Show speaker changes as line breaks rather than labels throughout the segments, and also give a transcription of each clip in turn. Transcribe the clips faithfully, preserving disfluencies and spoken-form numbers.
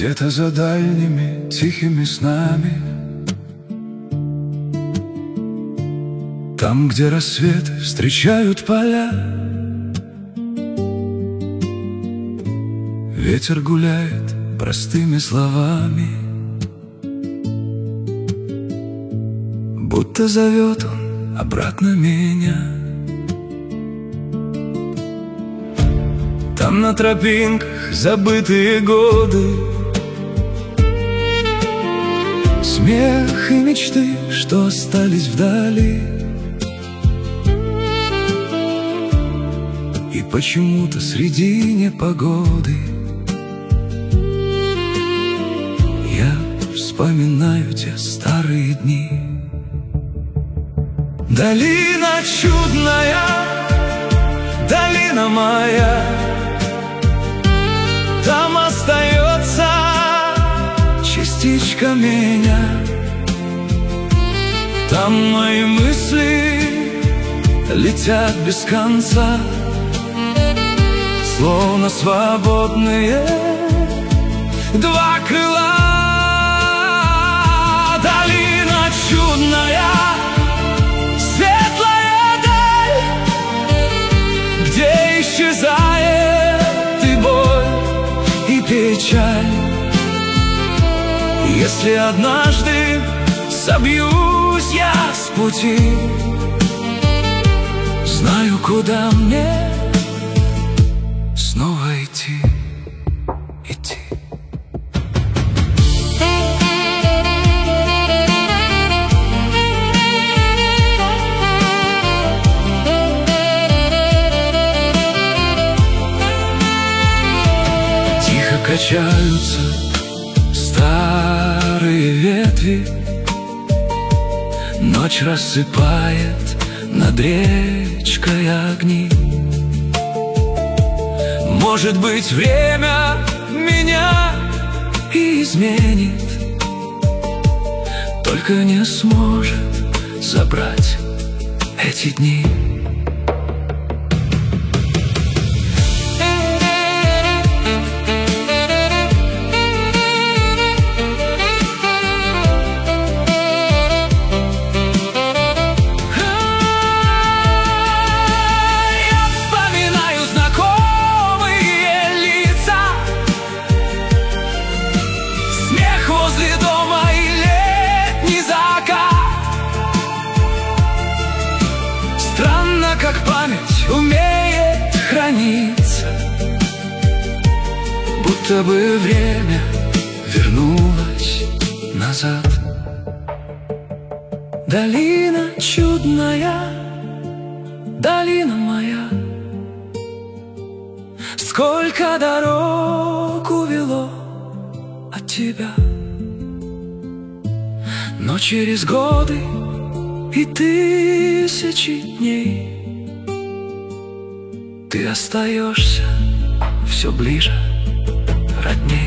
Где-то за дальними тихими снами, там, где рассветы встречают поля, ветер гуляет простыми словами, будто зовет он обратно меня. Там на тропинках забытые годы, смех и мечты, что остались вдали. И почему-то среди непогоды я вспоминаю те старые дни. Долина чудная, долина моя, там остается частичка меня. Там мои мысли летят без конца, словно свободные два крыла. Долина чудная, светлая даль, где исчезает и боль, и печаль. Если однажды собьюсь я с пути, знаю, куда мне снова идти, идти. Тихо качаются старые ветви, ночь рассыпает над речкой огни. Может быть, время меня и изменит, только не сможет забрать эти дни. Возле дома и летний закат. Странно, как память умеет храниться, будто бы время вернулось назад. Долина чудная, долина моя, сколько дорог увело от тебя. Но через годы и тысячи дней ты остаешься все ближе, родней.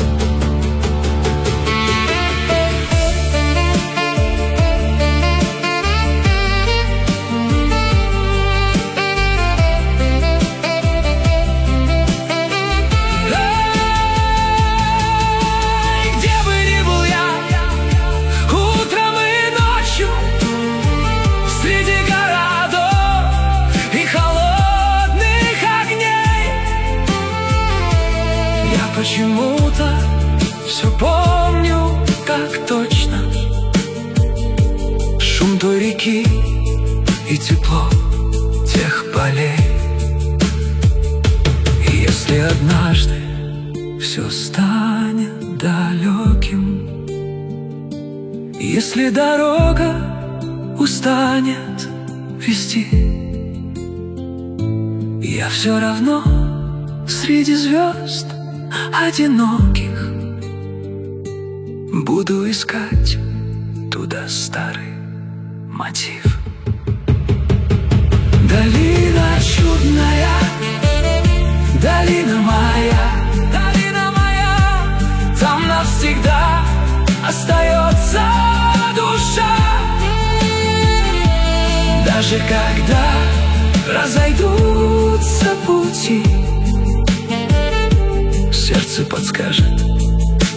Почему-то все помню, как точно, шум той реки и тепло тех полей. И если однажды все станет далеким, если дорога устанет вести, я все равно среди звезд одиноких буду искать туда старый мотив. Долина чудная, долина моя, долина моя, там навсегда остается душа. Даже когда разойдутся пути, сердце подскажет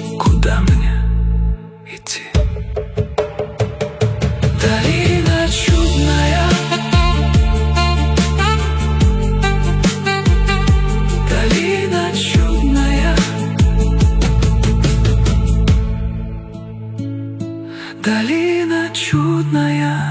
Долина чудная,